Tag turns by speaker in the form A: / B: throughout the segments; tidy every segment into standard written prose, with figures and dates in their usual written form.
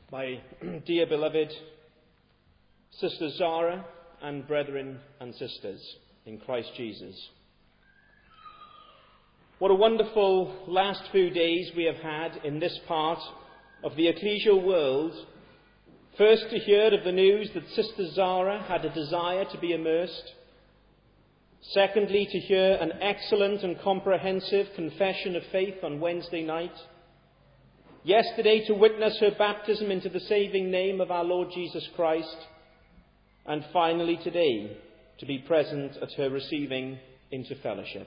A: My dear beloved Sister Zara and brethren and sisters in Christ Jesus. What a wonderful last few days we have had in this part of the ecclesial world. First, to hear of the news that Sister Zara had a desire to be immersed. Secondly, to hear an excellent and comprehensive confession of faith on Wednesday night. Yesterday, to witness her baptism into the saving name of our Lord Jesus Christ. And finally, today, to be present at her receiving into fellowship.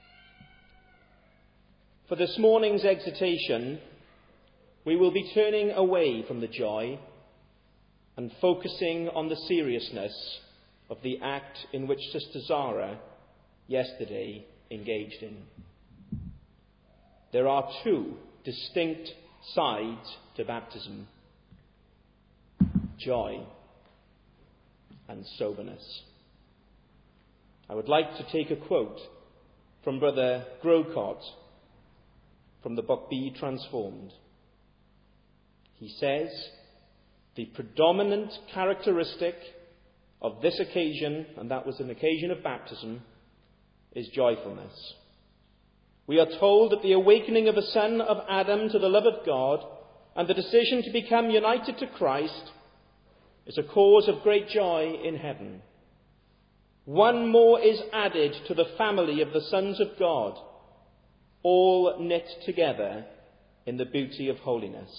A: For this morning's exhortation, we will be turning away from the joy and focusing on the seriousness of the act in which Sister Zara yesterday engaged in. There are two distinct sides to baptism: joy and soberness. I would like to take a quote from Brother Grocott from the book Be Transformed. He says, "The predominant characteristic of this occasion," and that was an occasion of baptism, "is joyfulness. We are told that the awakening of a son of Adam to the love of God and the decision to become united to Christ is a cause of great joy in heaven. One more is added to the family of the sons of God, all knit together in the beauty of holiness."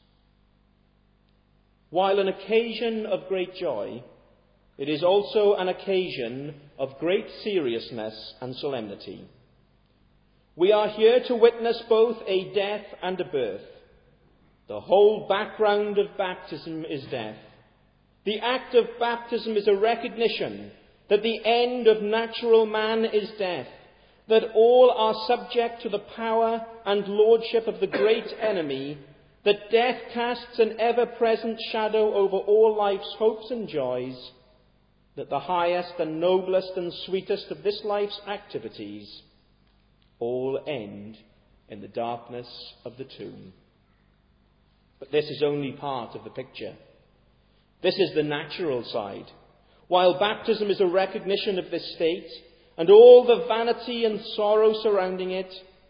A: While an occasion of great joy, it is also an occasion of great seriousness and solemnity. We are here to witness both a death and a birth. The whole background of baptism is death. The act of baptism is a recognition that the end of natural man is death, that all are subject to the power and lordship of the great enemy, that death casts an ever-present shadow over all life's hopes and joys, that the highest and noblest and sweetest of this life's activities all end in the darkness of the tomb. But this is only part of the picture. This is the natural side. While baptism is a recognition of this state and all the vanity and sorrow surrounding it,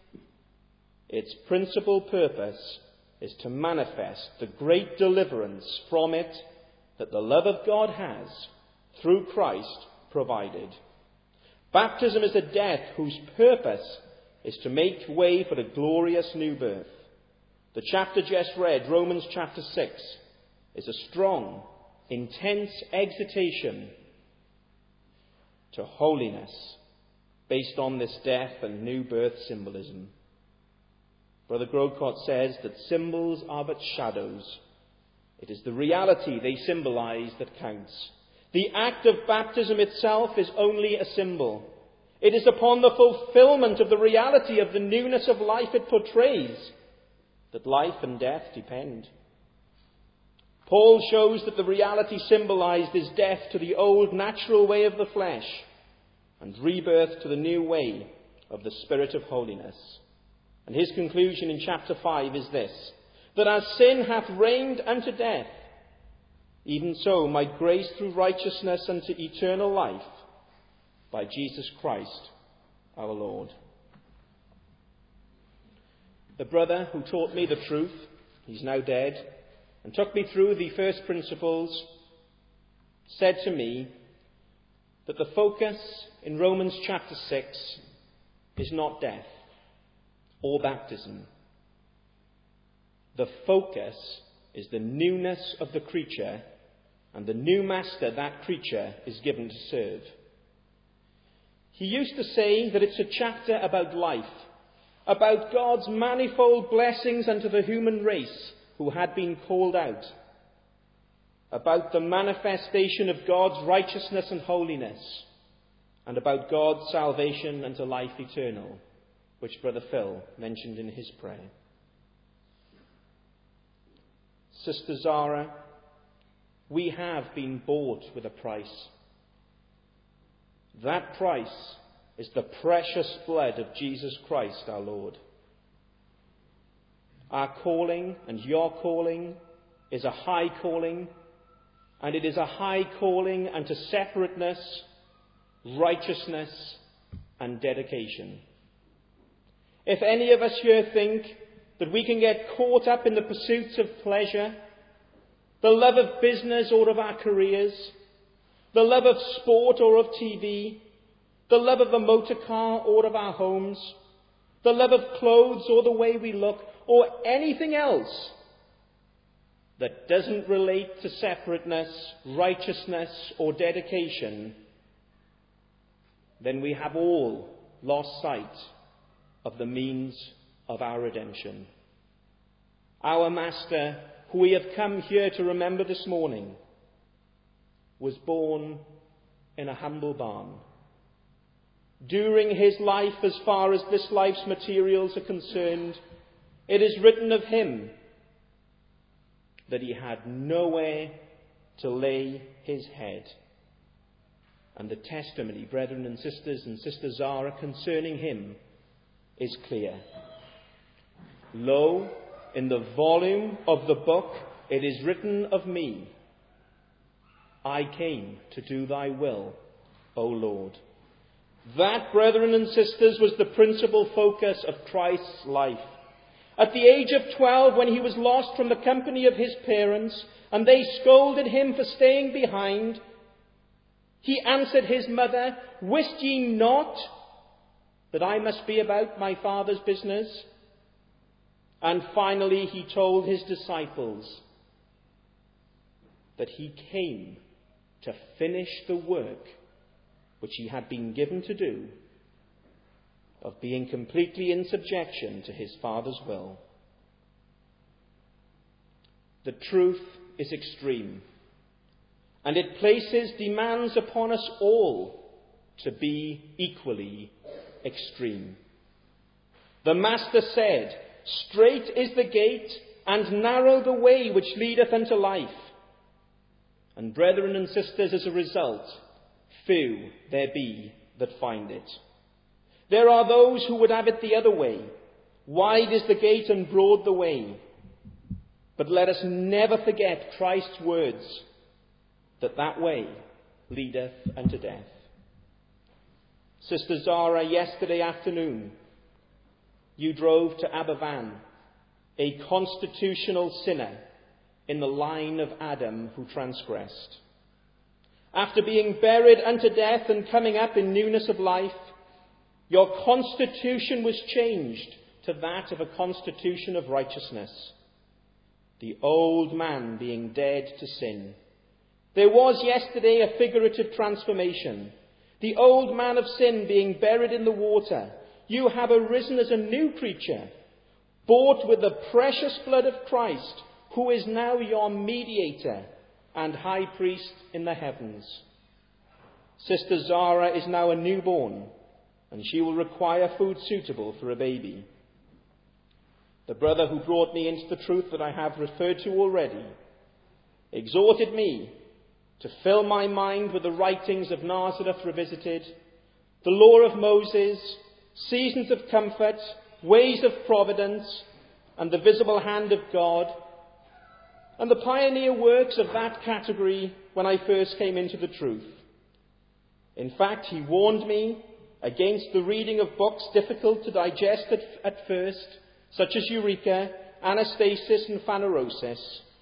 A: its principal purpose is to manifest the great deliverance from it that the love of God has, through Christ, provided. Baptism is a death whose purpose is to make way for a glorious new birth. The chapter just read, Romans chapter 6, is a strong, intense exhortation to holiness based on this death and new birth symbolism. Brother Grocott says that symbols are but shadows. It is the reality they symbolize that counts. The act of baptism itself is only a symbol. It is upon the fulfillment of the reality of the newness of life it portrays that life and death depend. Paul shows that the reality symbolized is death to the old natural way of the flesh and rebirth to the new way of the Spirit of holiness. And his conclusion in chapter 5 is this: that as sin hath reigned unto death, even so might grace through righteousness unto eternal life by Jesus Christ our Lord. The brother who taught me the truth, he's now dead, and took me through the first principles, said to me that the focus in Romans chapter 6 is not death or baptism. The focus is the newness of the creature and the new master that creature is given to serve. He used to say that it's a chapter about life, about God's manifold blessings unto the human race who had been called out, about the manifestation of God's righteousness and holiness, and about God's salvation unto life eternal, which Brother Phil mentioned in his prayer. Sister Zara, we have been bought with a price. That price is the precious blood of Jesus Christ our Lord. Our calling and your calling is a high calling, and it is a high calling unto separateness, righteousness, and dedication. If any of us here think that we can get caught up in the pursuits of pleasure, the love of business or of our careers, the love of sport or of TV, the love of a motor car or of our homes, the love of clothes or the way we look, or anything else that doesn't relate to separateness, righteousness, or dedication, then we have all lost sight of the means of our redemption. Our Master, who we have come here to remember this morning, was born in a humble barn. During his life, as far as this life's materials are concerned, it is written of him that he had nowhere to lay his head. And the testimony, brethren and Sister Zara, concerning him is clear. Lo, in the volume of the book it is written of me, I came to do thy will, O Lord. That, brethren and sisters, was the principal focus of Christ's life. At the age of 12, when he was lost from the company of his parents, and they scolded him for staying behind, he answered his mother, "Wist ye not that I must be about my Father's business?" And finally he told his disciples that he came to finish the work which he had been given to do, of being completely in subjection to his Father's will. The truth is extreme, and it places demands upon us all to be equally extreme. The Master said, "Strait is the gate, and narrow the way which leadeth unto life." And brethren and sisters, as a result, few there be that find it. There are those who would have it the other way. Wide is the gate and broad the way. But let us never forget Christ's words, that way leadeth unto death. Sister Zara, yesterday afternoon, you drove to Aberfan, a constitutional sinner in the line of Adam who transgressed. After being buried unto death and coming up in newness of life, your constitution was changed to that of a constitution of righteousness. The old man being dead to sin. There was yesterday a figurative transformation. The old man of sin being buried in the water. You have arisen as a new creature, bought with the precious blood of Christ, who is now your mediator and high priest in the heavens. Sister Zara is now a newborn, and she will require food suitable for a baby. The brother who brought me into the truth that I have referred to already exhorted me to fill my mind with the writings of Nazareth Revisited, the law of Moses, seasons of comfort, ways of providence, and the visible hand of God, and the pioneer works of that category when I first came into the truth. In fact, he warned me against the reading of books difficult to digest at first, such as Eureka, Anastasis, and Phanerosis.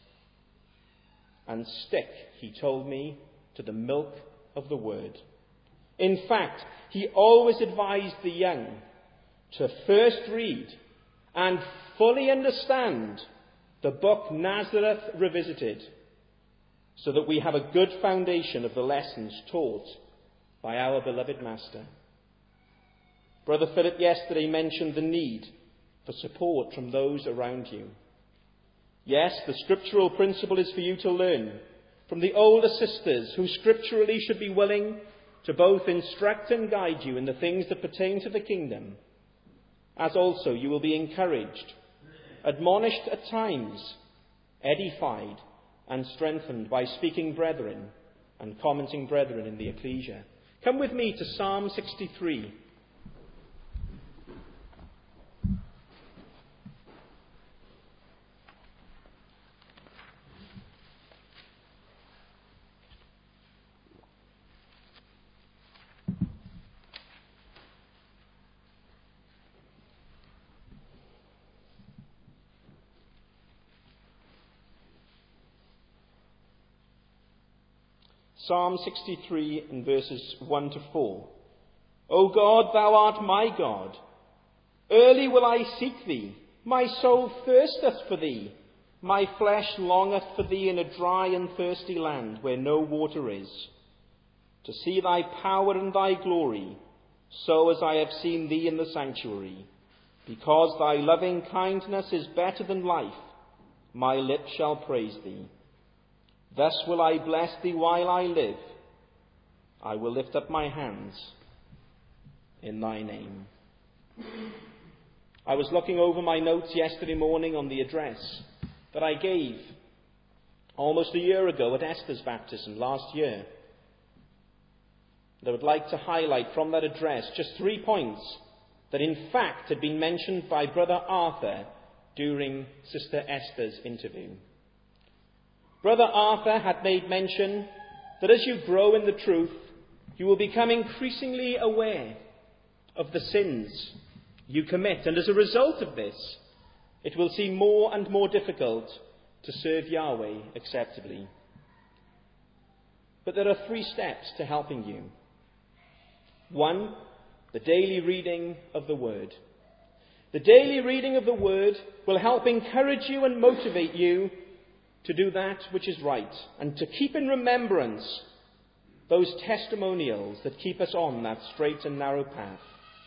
A: And stick, he told me, to the milk of the word. In fact, he always advised the young to first read and fully understand the book Nazareth Revisited, so that we have a good foundation of the lessons taught by our beloved Master. Brother Philip yesterday mentioned the need for support from those around you. Yes, the scriptural principle is for you to learn from the older sisters who scripturally should be willing to both instruct and guide you in the things that pertain to the kingdom, as also you will be encouraged, admonished at times, edified and strengthened by speaking brethren and commenting brethren in the ecclesia. Come with me to Psalm 63. Psalm 63 and verses 1 to 4. O God, thou art my God. Early will I seek thee. My soul thirsteth for thee. My flesh longeth for thee in a dry and thirsty land where no water is, to see thy power and thy glory, so as I have seen thee in the sanctuary. Because thy loving kindness is better than life, my lips shall praise thee. Thus will I bless thee while I live. I will lift up my hands in thy name. I was looking over my notes yesterday morning on the address that I gave almost a year ago at Esther's baptism last year. I would like to highlight from that address just 3 points that in fact had been mentioned by Brother Arthur during Sister Esther's interview. Brother Arthur had made mention that as you grow in the truth, you will become increasingly aware of the sins you commit, and as a result of this, it will seem more and more difficult to serve Yahweh acceptably. But there are 3 steps to helping you. 1, the daily reading of the Word. The daily reading of the Word will help encourage you and motivate you to do that which is right, and to keep in remembrance those testimonials that keep us on that straight and narrow path.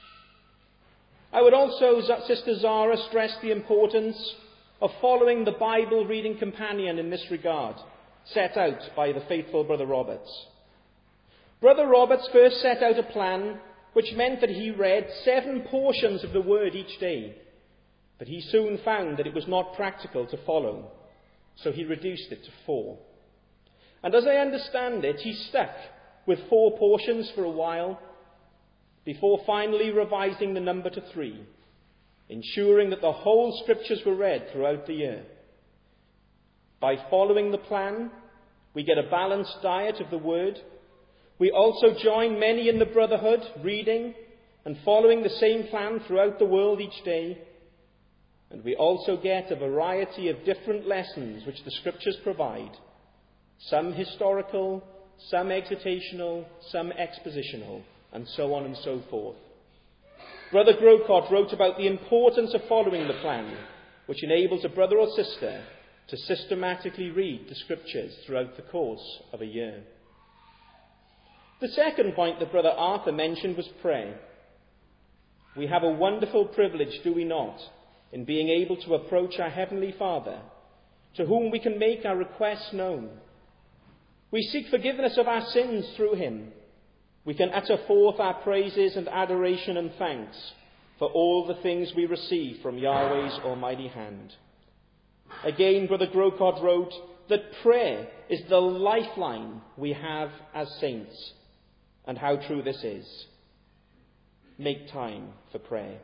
A: I would also, Sister Zara, stress the importance of following the Bible reading companion in this regard, set out by the faithful Brother Roberts. Brother Roberts first set out a plan which meant that he read 7 portions of the Word each day, but he soon found that it was not practical to follow, so he reduced it to 4. And as I understand it, he stuck with 4 portions for a while, before finally revising the number to 3, ensuring that the whole Scriptures were read throughout the year. By following the plan, we get a balanced diet of the Word. We also join many in the brotherhood, reading and following the same plan throughout the world each day. And we also get a variety of different lessons which the Scriptures provide, some historical, some exhortational, some expositional, and so on and so forth. Brother Grocott wrote about the importance of following the plan, which enables a brother or sister to systematically read the Scriptures throughout the course of a year. The second point that Brother Arthur mentioned was prayer. We have a wonderful privilege, do we not, in being able to approach our Heavenly Father, to whom we can make our requests known. We seek forgiveness of our sins through him. We can utter forth our praises and adoration and thanks for all the things we receive from Yahweh's almighty hand. Again, Brother Grocott wrote that prayer is the lifeline we have as saints, and how true this is. Make time for prayer.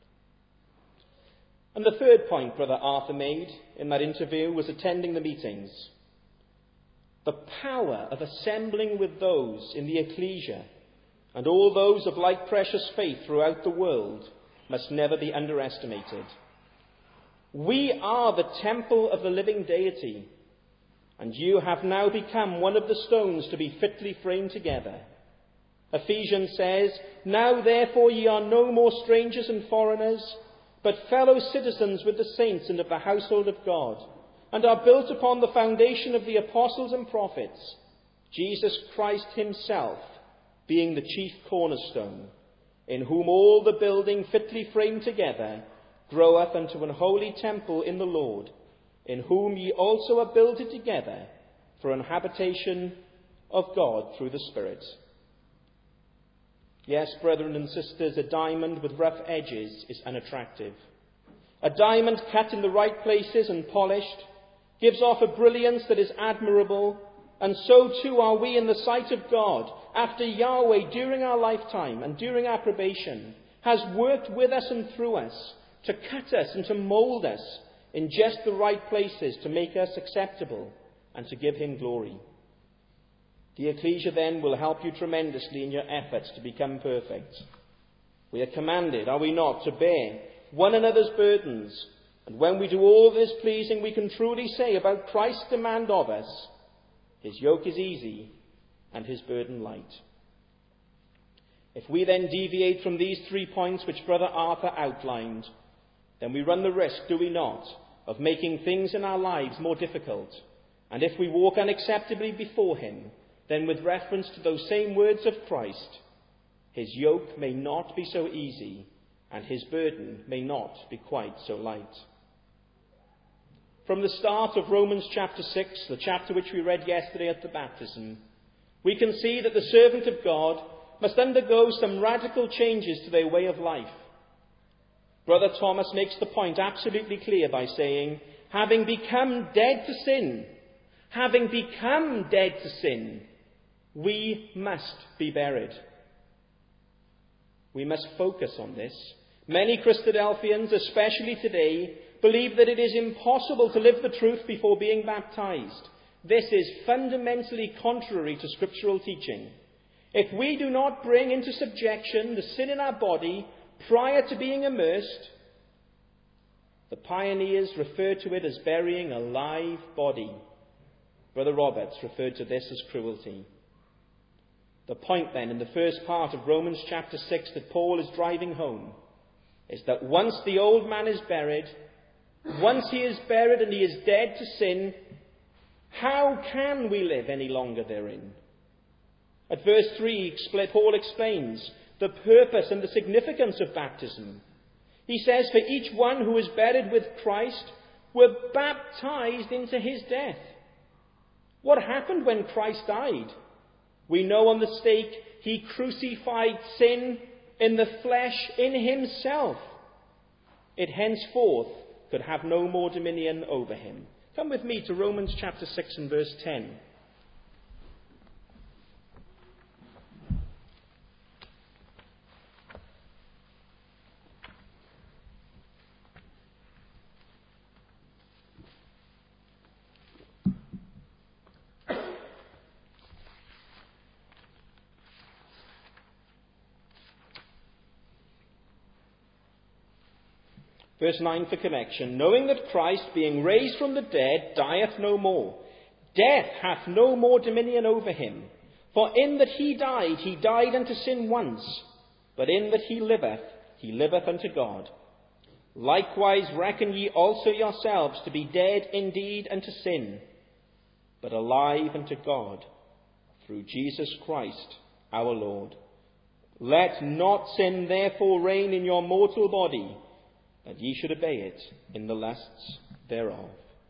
A: And the third point Brother Arthur made in that interview was attending the meetings. The power of assembling with those in the ecclesia and all those of like precious faith throughout the world must never be underestimated. We are the temple of the living deity, and you have now become one of the stones to be fitly framed together. Ephesians says, "Now therefore ye are no more strangers and foreigners, but fellow citizens with the saints and of the household of God, and are built upon the foundation of the apostles and prophets, Jesus Christ himself being the chief cornerstone, in whom all the building fitly framed together groweth unto an holy temple in the Lord, in whom ye also are builded together for an habitation of God through the Spirit." Yes, brethren and sisters, a diamond with rough edges is unattractive. A diamond cut in the right places and polished gives off a brilliance that is admirable, and so too are we in the sight of God, after Yahweh during our lifetime and during our probation has worked with us and through us to cut us and to mould us in just the right places to make us acceptable and to give him glory. The ecclesia then will help you tremendously in your efforts to become perfect. We are commanded, are we not, to bear one another's burdens, and when we do all this pleasing, we can truly say about Christ's demand of us, his yoke is easy and his burden light. If we then deviate from these 3 points which Brother Arthur outlined, then we run the risk, do we not, of making things in our lives more difficult. And if we walk unacceptably before him, then with reference to those same words of Christ, his yoke may not be so easy, and his burden may not be quite so light. From the start of Romans chapter 6, the chapter which we read yesterday at the baptism, we can see that the servant of God must undergo some radical changes to their way of life. Brother Thomas makes the point absolutely clear by saying, having become dead to sin, we must be buried. We must focus on this. Many Christadelphians, especially today, believe that it is impossible to live the truth before being baptized. This is fundamentally contrary to scriptural teaching. If we do not bring into subjection the sin in our body prior to being immersed, the pioneers referred to it as burying a live body. Brother Roberts referred to this as cruelty. The point then in the first part of Romans chapter 6 that Paul is driving home is that once the old man is buried, once he is buried and he is dead to sin, how can we live any longer therein? At verse 3, Paul explains the purpose and the significance of baptism. He says, for each one who is buried with Christ were baptized into his death. What happened when Christ died? We know on the stake he crucified sin in the flesh in himself. It henceforth could have no more dominion over him. Come with me to Romans chapter 6 and verse 10. Verse 9 for connection. Knowing that Christ, being raised from the dead, dieth no more. Death hath no more dominion over him. For in that he died unto sin once. But in that he liveth unto God. Likewise reckon ye also yourselves to be dead indeed unto sin, but alive unto God, through Jesus Christ our Lord. Let not sin therefore reign in your mortal body, that ye should obey it in the lusts thereof.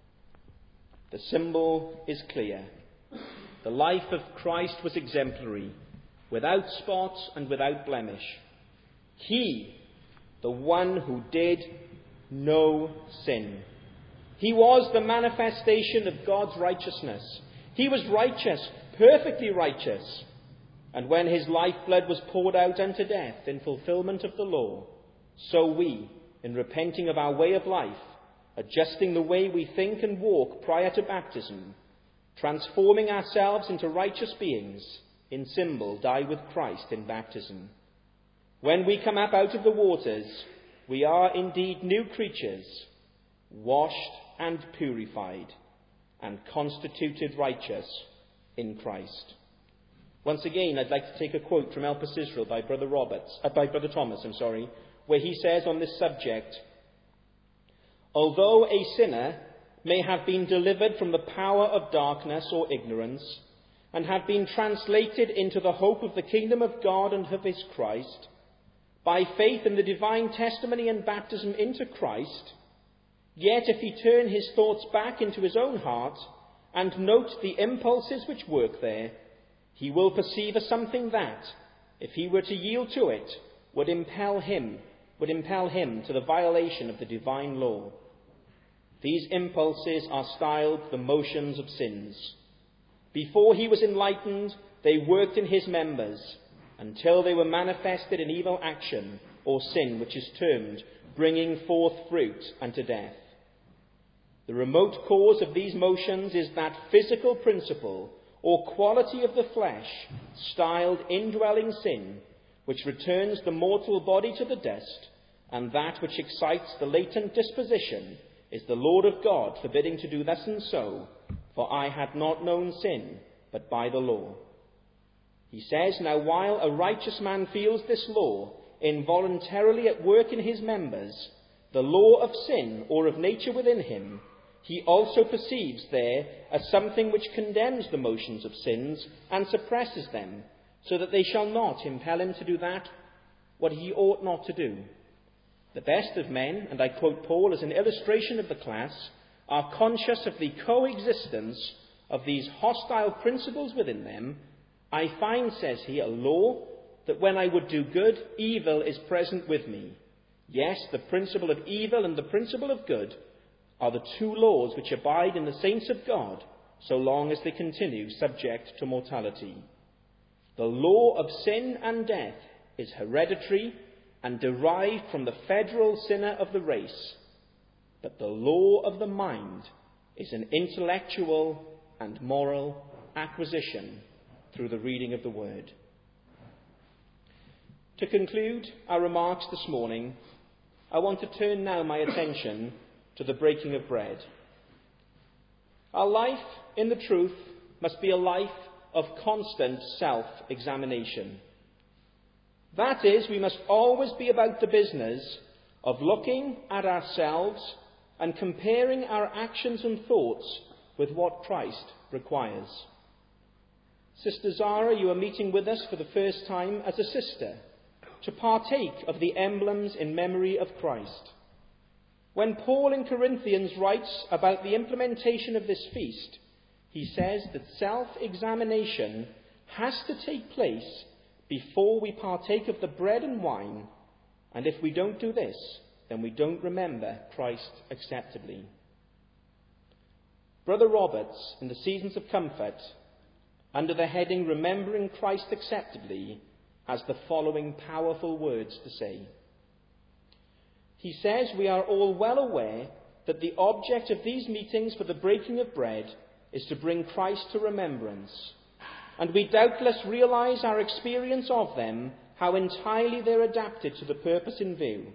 A: The symbol is clear. The life of Christ was exemplary, without spot and without blemish. He, the one who did no sin. He was the manifestation of God's righteousness. He was righteous, perfectly righteous. And when his lifeblood was poured out unto death in fulfillment of the law, so we, in repenting of our way of life, adjusting the way we think and walk prior to baptism, transforming ourselves into righteous beings, in symbol die with Christ in baptism. When we come up out of the waters, we are indeed new creatures, washed and purified, and constituted righteous in Christ. Once again, I'd like to take a quote from Elpis Israel by Brother Thomas, where he says on this subject, although a sinner may have been delivered from the power of darkness or ignorance, and have been translated into the hope of the kingdom of God and of his Christ, by faith in the divine testimony and baptism into Christ, yet if he turn his thoughts back into his own heart, and note the impulses which work there, he will perceive a something that, if he were to yield to it, would impel him to the violation of the divine law. These impulses are styled the motions of sins. Before he was enlightened, they worked in his members, until they were manifested in evil action, or sin, which is termed bringing forth fruit unto death. The remote cause of these motions is that physical principle, or quality of the flesh, styled indwelling sin, which returns the mortal body to the dust, and that which excites the latent disposition is the Lord of God forbidding to do thus and so, for I had not known sin, but by the law. He says, "Now while a righteous man feels this law involuntarily at work in his members, the law of sin or of nature within him, he also perceives there as something which condemns the motions of sins and suppresses them, so that they shall not impel him to do that what he ought not to do. The best of men," and I quote Paul as an illustration of the class, "are conscious of the coexistence of these hostile principles within them. I find," says he, "a law that when I would do good, evil is present with me. Yes, the principle of evil and the principle of good are the two laws which abide in the saints of God, so long as they continue subject to mortality. The law of sin and death is hereditary and derived from the federal sinner of the race, but the law of the mind is an intellectual and moral acquisition through the reading of the Word." To conclude our remarks this morning, I want to turn now my attention to the breaking of bread. Our life in the truth must be a life of constant self-examination. That is, we must always be about the business of looking at ourselves and comparing our actions and thoughts with what Christ requires. Sister Zara, you are meeting with us for the first time as a sister to partake of the emblems in memory of Christ. When Paul in Corinthians writes about the implementation of this feast, he says that self-examination has to take place before we partake of the bread and wine, and if we don't do this, then we don't remember Christ acceptably. Brother Roberts, in the Seasons of Comfort, under the heading Remembering Christ Acceptably, has the following powerful words to say. He says, "We are all well aware that the object of these meetings for the breaking of bread is to bring Christ to remembrance, and we doubtless realize our experience of them, how entirely they're adapted to the purpose in view.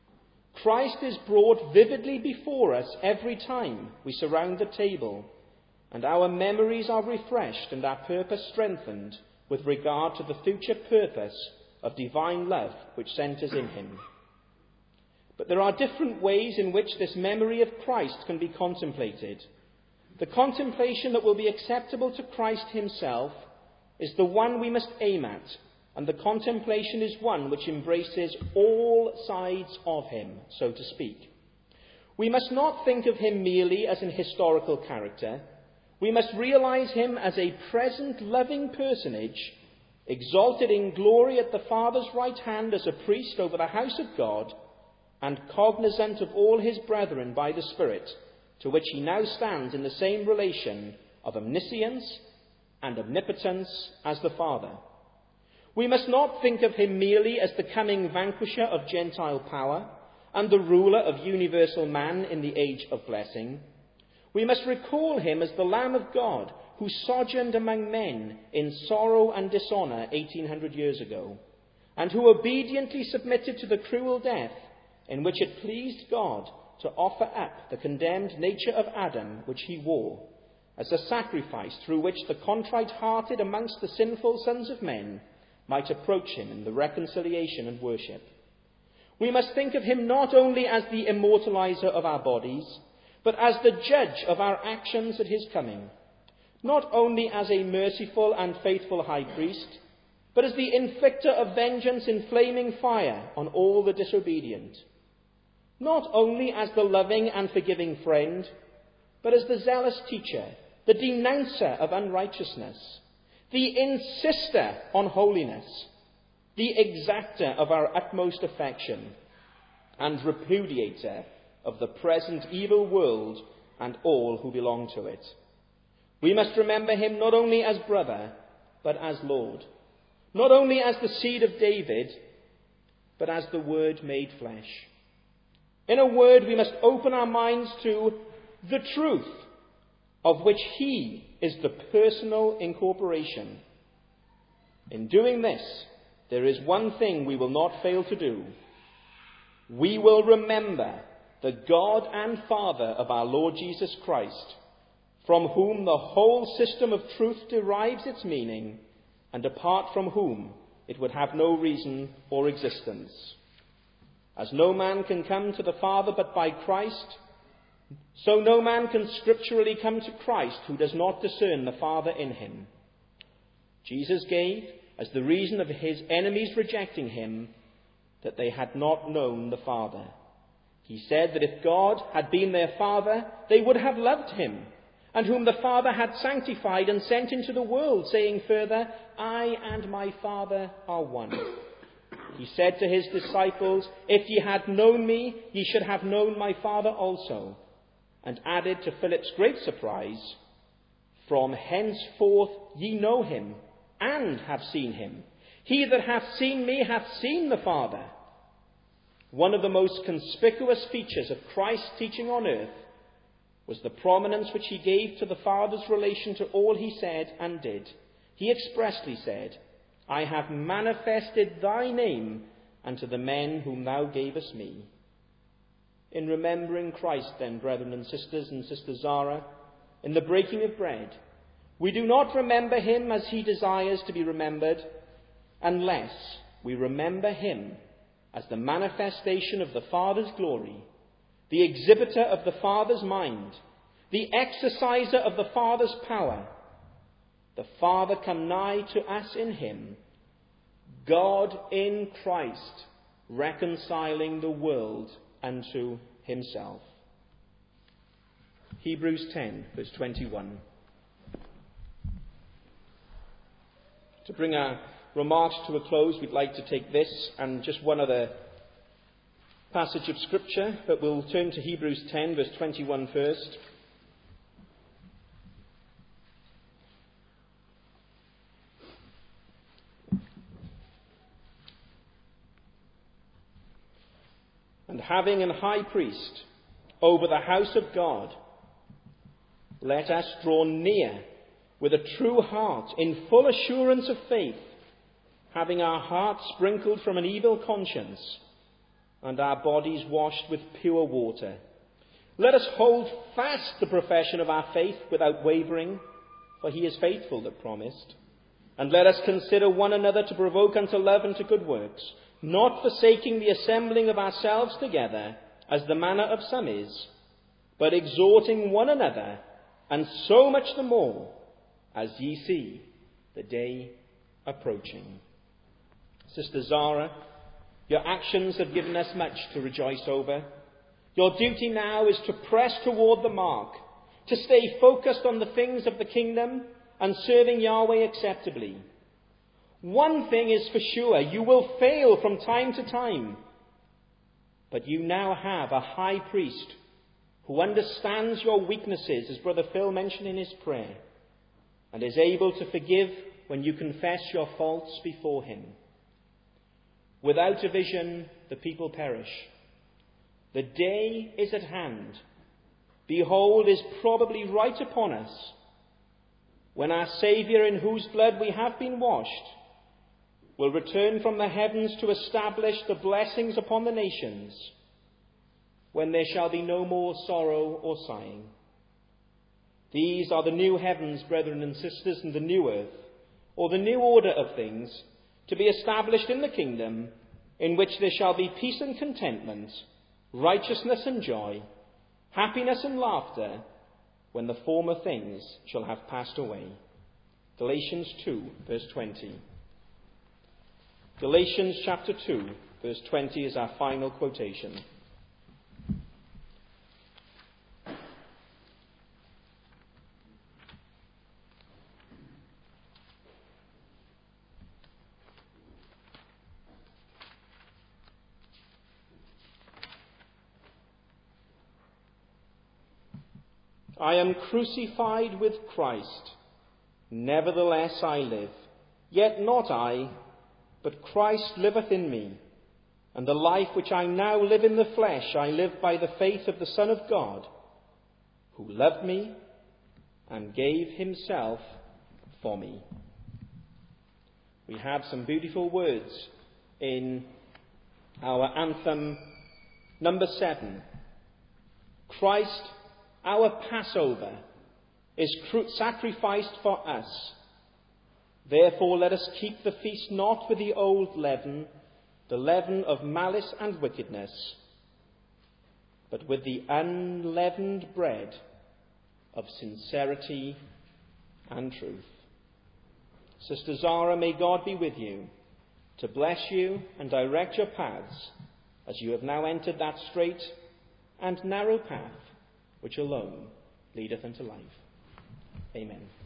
A: Christ is brought vividly before us every time we surround the table, and our memories are refreshed and our purpose strengthened with regard to the future purpose of divine love which centres in him. But there are different ways in which this memory of Christ can be contemplated. The contemplation that will be acceptable to Christ himself is the one we must aim at, and the contemplation is one which embraces all sides of him, so to speak. We must not think of him merely as an historical character. We must realize him as a present loving personage, exalted in glory at the Father's right hand as a priest over the house of God, and cognizant of all his brethren by the Spirit, to which he now stands in the same relation of omniscience and omnipotence as the Father. We must not think of him merely as the coming vanquisher of Gentile power and the ruler of universal man in the age of blessing. We must recall him as the Lamb of God who sojourned among men in sorrow and dishonour 1800 years ago, and who obediently submitted to the cruel death in which it pleased God to offer up the condemned nature of Adam which he wore, as a sacrifice through which the contrite-hearted amongst the sinful sons of men might approach him in the reconciliation and worship. We must think of him not only as the immortalizer of our bodies, but as the judge of our actions at his coming, not only as a merciful and faithful high priest, but as the inflictor of vengeance in flaming fire on all the disobedient, not only as the loving and forgiving friend, but as the zealous teacher, the denouncer of unrighteousness, the insister on holiness, the exactor of our utmost affection, and repudiator of the present evil world and all who belong to it. We must remember him not only as brother, but as Lord, not only as the seed of David, but as the Word made flesh. In a word, we must open our minds to the truth of which he is the personal incorporation. In doing this, there is one thing we will not fail to do. We will remember the God and Father of our Lord Jesus Christ, from whom the whole system of truth derives its meaning, and apart from whom it would have no reason or existence. As no man can come to the Father but by Christ, so no man can scripturally come to Christ who does not discern the Father in him. Jesus gave as the reason of his enemies rejecting him that they had not known the Father. He said that if God had been their Father, they would have loved him, and whom the Father had sanctified and sent into the world, saying further, I and my Father are one. He said to his disciples, if ye had known me, ye should have known my Father also. And added to Philip's great surprise, from henceforth ye know him, and have seen him. He that hath seen me hath seen the Father. One of the most conspicuous features of Christ's teaching on earth was the prominence which he gave to the Father's relation to all he said and did. He expressly said, I have manifested thy name unto the men whom thou gavest me. In remembering Christ, then, brethren and Sister Zara, in the breaking of bread, we do not remember him as he desires to be remembered, unless we remember him as the manifestation of the Father's glory, the exhibitor of the Father's mind, the exerciser of the Father's power. The Father come nigh to us in him, God in Christ, reconciling the world unto himself. Hebrews 10, verse 21. To bring our remarks to a close, we'd like to take this and just one other passage of Scripture, but we'll turn to Hebrews 10, verse 21 first. And having an high priest over the house of God, let us draw near with a true heart, in full assurance of faith, having our hearts sprinkled from an evil conscience, and our bodies washed with pure water. Let us hold fast the profession of our faith without wavering, for he is faithful that promised. And let us consider one another to provoke unto love and to good works, not forsaking the assembling of ourselves together, as the manner of some is, but exhorting one another, and so much the more, as ye see the day approaching. Sister Zara, your actions have given us much to rejoice over. Your duty now is to press toward the mark, to stay focused on the things of the kingdom and serving Yahweh acceptably. One thing is for sure, you will fail from time to time, but you now have a high priest who understands your weaknesses, as Brother Phil mentioned in his prayer, and is able to forgive when you confess your faults before him. Without a vision, the people perish. The day is at hand. Behold, is probably right upon us, when our Saviour, in whose blood we have been washed, will return from the heavens to establish the blessings upon the nations, when there shall be no more sorrow or sighing. These are the new heavens, brethren and sisters, and the new earth, or the new order of things, to be established in the kingdom, in which there shall be peace and contentment, righteousness and joy, happiness and laughter, when the former things shall have passed away. Galatians 2, verse 20. Galatians chapter 2, verse 20 is our final quotation. I am crucified with Christ. Nevertheless I live. Yet not I, but Christ liveth in me. And the life which I now live in the flesh, I live by the faith of the Son of God, who loved me and gave himself for me. We have some beautiful words in our anthem number 7. Christ, our Passover, is sacrificed for us. Therefore let us keep the feast not with the old leaven, the leaven of malice and wickedness, but with the unleavened bread of sincerity and truth. Sister Zara, may God be with you, to bless you and direct your paths as you have now entered that straight and narrow path which alone leadeth unto life. Amen.